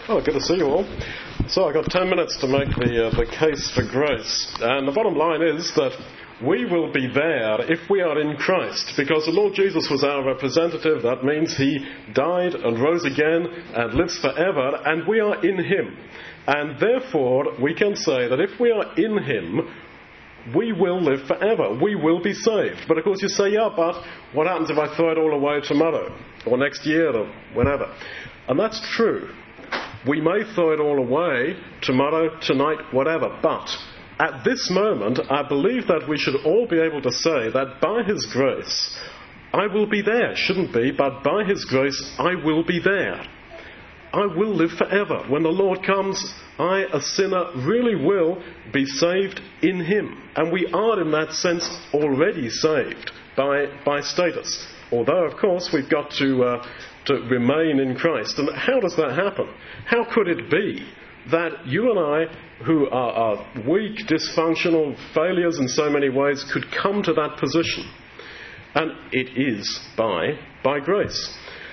Oh, good to see you all. So I've got 10 minutes to make the case for grace. And the bottom line is that we will be there if we are in Christ, because the Lord Jesus was our representative. That means he died and rose again and lives forever, and we are in him. And therefore, we can say that if we are in him, we will live forever. We will be saved. But of course you say, yeah, but what happens if I throw it all away tomorrow or next year or whenever? And that's true. We may throw it all away tomorrow, tonight, whatever. But at this moment, I believe that we should all be able to say that by his grace, I will be there. Shouldn't be, but by his grace, I will be there. I will live forever. When the Lord comes, I, a sinner, really will be saved in him. And we are, in that sense, already saved by status. Although, of course, we've got to remain in Christ. And how does that happen? How could it be that you and I, who are weak, dysfunctional, failures in so many ways, could come to that position? And it is by grace.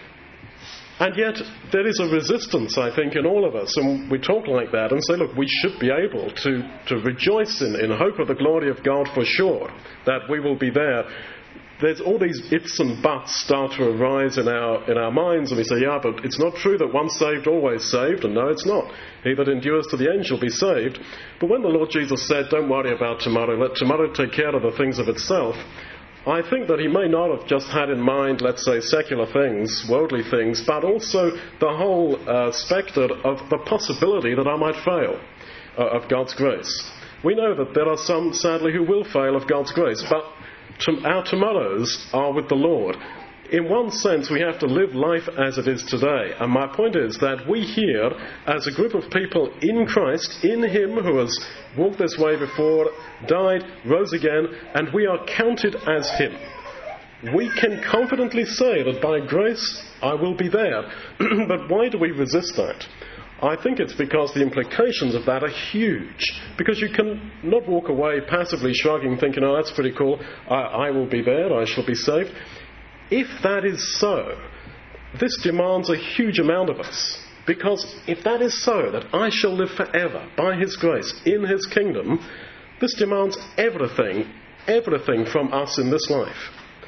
And yet, there is a resistance, I think, in all of us. And we talk like that and say, look, we should be able to rejoice in hope of the glory of God for sure, that we will be there. There's all these ifs and buts start to arise in our minds, and we say, yeah, but it's not true that once saved, always saved. And no, it's not. He that endures to the end shall be saved. But when the Lord Jesus said, don't worry about tomorrow, let tomorrow take care of the things of itself, I think that he may not have just had in mind, let's say, secular things, worldly things, but also the whole spectre of the possibility that I might fail of God's grace. We know that there are some, sadly, who will fail of God's grace, but our tomorrows are with the Lord. In one sense, we have to live life as it is today. And my point is that we here, as a group of people in Christ, in him who has walked this way before, died, rose again, and we are counted as him. We can confidently say that by grace I will be there. But why do we resist that? I think it's because the implications of that are huge. Because you can not walk away passively shrugging, thinking, oh, that's pretty cool, I will be there, I shall be saved. If that is so, this demands a huge amount of us. Because if that is so, that I shall live forever by his grace in his kingdom, this demands everything from us in this life.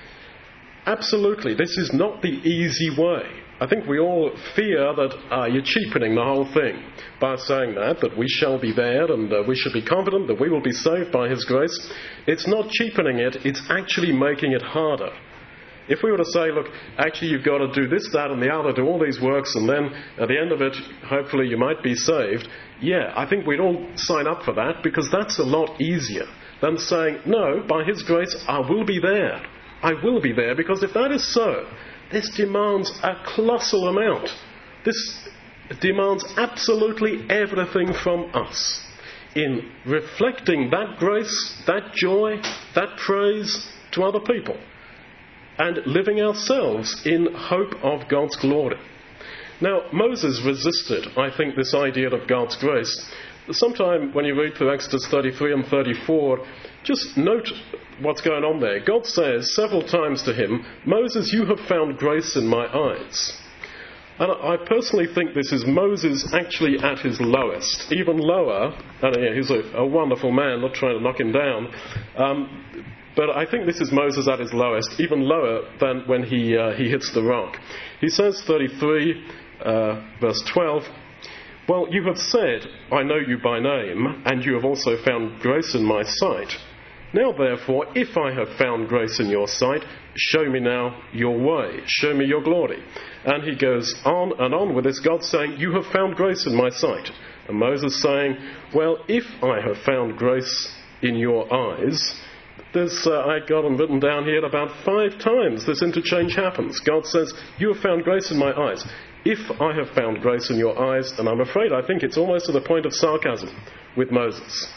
Absolutely, this is not the easy way. I think we all fear that you're cheapening the whole thing by saying that we shall be there and we should be confident that we will be saved by his grace. It's not cheapening it, it's actually making it harder. If we were to say, look, actually you've got to do this, that and the other, do all these works, and then at the end of it, hopefully you might be saved, yeah, I think we'd all sign up for that, because that's a lot easier than saying, no, by his grace, I will be there. I will be there, because if that is so, this demands a colossal amount. This demands absolutely everything from us in reflecting that grace, that joy, that praise to other people, and living ourselves in hope of God's glory. Now, Moses resisted, I think, this idea of God's grace. Sometime when you read through Exodus 33 and 34, just note what's going on there. God says several times to him, Moses, you have found grace in my eyes. And I personally think this is Moses actually at his lowest, even lower, and he's a wonderful man, not trying to knock him down, but I think this is Moses at his lowest, even lower than when he hits the rock. He says, 33, verse 12, well, you have said, I know you by name, and you have also found grace in my sight. Now, therefore, if I have found grace in your sight, show me now your way, show me your glory. And he goes on and on with this, God saying, you have found grace in my sight. And Moses saying, well, if I have found grace in your eyes, I got them written down here about 5 times this interchange happens. God says, you have found grace in my eyes. If I have found grace in your eyes, and I'm afraid I think it's almost to the point of sarcasm with Moses.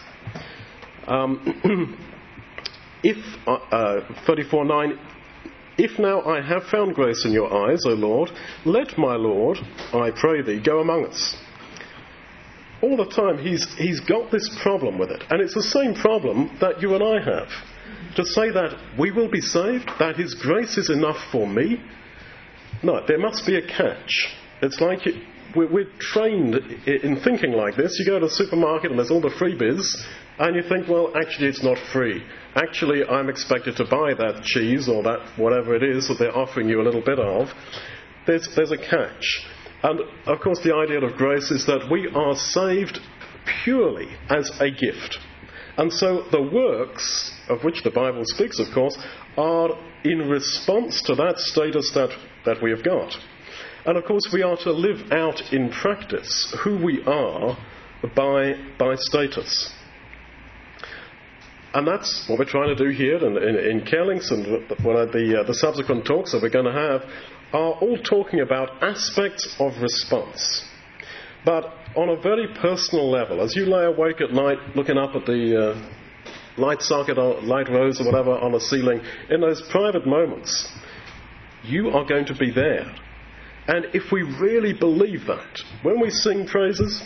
34:9, if now I have found grace in your eyes, O Lord, let my Lord, I pray thee, go among us. All the time he's got this problem with it. And it's the same problem that you and I have. To say that we will be saved, that his grace is enough for me. No, there must be a catch. It's like we're trained in thinking like this. You go to the supermarket and there's all the freebies, and you think, well, actually it's not free. Actually, I'm expected to buy that cheese or that whatever it is that they're offering you a little bit of. There's a catch. And, of course, the idea of grace is that we are saved purely as a gift. And so the works, of which the Bible speaks, of course, are in response to that status that we have got. And, of course, we are to live out in practice who we are by status. And that's what we're trying to do here in Carelings, and the subsequent talks that we're going to have are all talking about aspects of response. But on a very personal level, as you lay awake at night looking up at the light socket or light rose or whatever on the ceiling, in those private moments, you are going to be there. And if we really believe that, when we sing praises,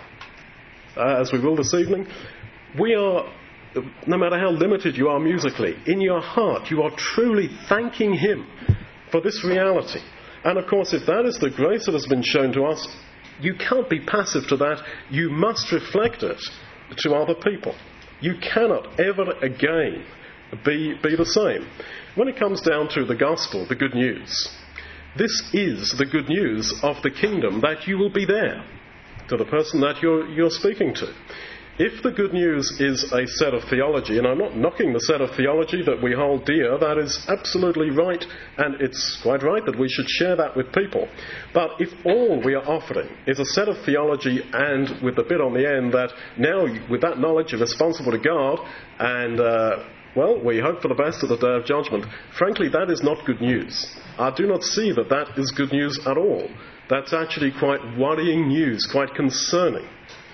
as we will this evening, we are, no matter how limited you are musically, in your heart you are truly thanking Him for this reality. And of course, if that is the grace that has been shown to us, you can't be passive to that. You must reflect it to other people. You cannot ever again be the same. When it comes down to the gospel, the good news, this is the good news of the kingdom, that you will be there to the person that you're speaking to. If the good news is a set of theology, and I'm not knocking the set of theology that we hold dear, that is absolutely right, and it's quite right that we should share that with people. But if all we are offering is a set of theology, and with the bit on the end that now with that knowledge you're responsible to God, and well, we hope for the best at the day of judgment, frankly that is not good news. I do not see that is good news at all. That's actually quite worrying news, quite concerning.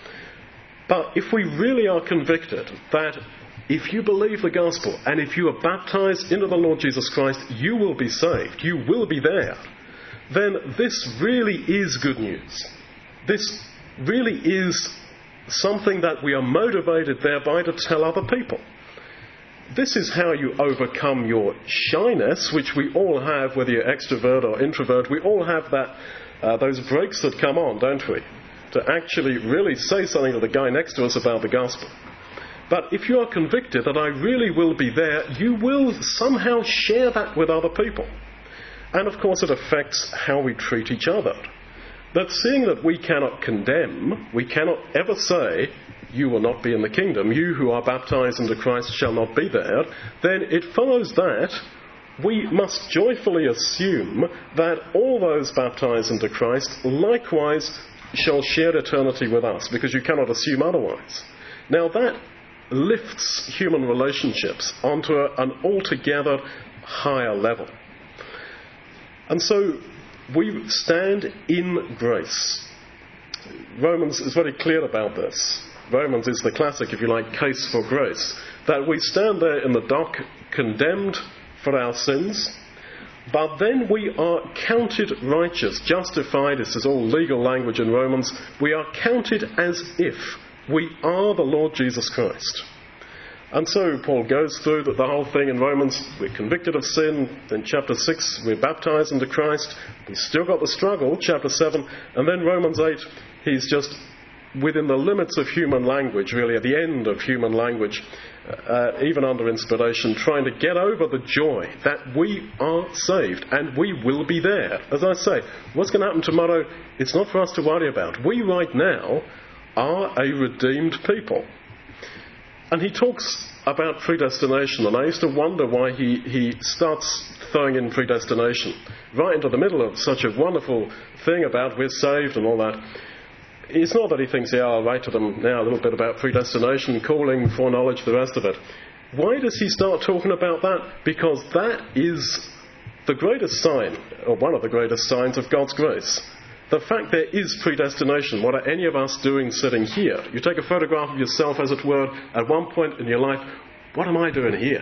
But if we really are convicted that if you believe the gospel and if you are baptized into the Lord Jesus Christ, you will be saved, you will be there, then this really is good news. This really is something that we are motivated thereby to tell other people. This is how you overcome your shyness, which we all have, whether you're extrovert or introvert. We all have those breaks that come on, don't we? To actually really say something to the guy next to us about the gospel. But if you are convicted that I really will be there, you will somehow share that with other people. And of course it affects how we treat each other. That seeing that we cannot condemn, we cannot ever say, you will not be in the kingdom, you who are baptized into Christ shall not be there, then it follows that we must joyfully assume that all those baptized into Christ likewise shall share eternity with us, because you cannot assume otherwise. Now that lifts human relationships onto an altogether higher level. And so we stand in grace. Romans is very clear about this. Romans is the classic, if you like, case for grace. That we stand there in the dock condemned for our sins, but then we are counted righteous, justified. This is all legal language in Romans. We are counted as if we are the Lord Jesus Christ. And so Paul goes through the whole thing in Romans. We're convicted of sin. In chapter 6, we're baptized into Christ. We've still got the struggle, chapter 7. And then Romans 8, he's just within the limits of human language, really at the end of human language, even under inspiration, trying to get over the joy that we are saved and we will be there. As I say, what's going to happen tomorrow, it's not for us to worry about. We right now are a redeemed people. And he talks about predestination, and I used to wonder why he starts throwing in predestination right into the middle of such a wonderful thing about we're saved and all that. It's not that he thinks, yeah, I'll write to them now a little bit about predestination, calling, foreknowledge, the rest of it. Why does he start talking about that? Because that is the greatest sign, or one of the greatest signs of God's grace. The fact there is predestination. What are any of us doing sitting here? You take a photograph of yourself, as it were, at one point in your life. What am I doing here?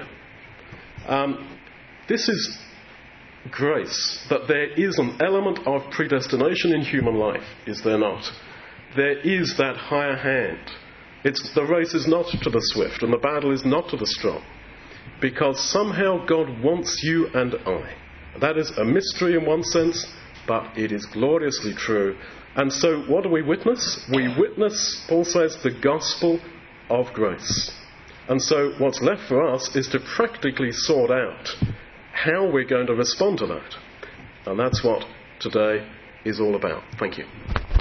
This is grace, that there is an element of predestination in human life, is there not? There is that higher hand. The race is not to the swift, and the battle is not to the strong, because somehow God wants you and I. That is a mystery in one sense, but it is gloriously true, And so what do we witness? We witness, Paul says, the gospel of grace. And so what's left for us is to practically sort out how we're going to respond to that. And that's what today is all about. Thank you.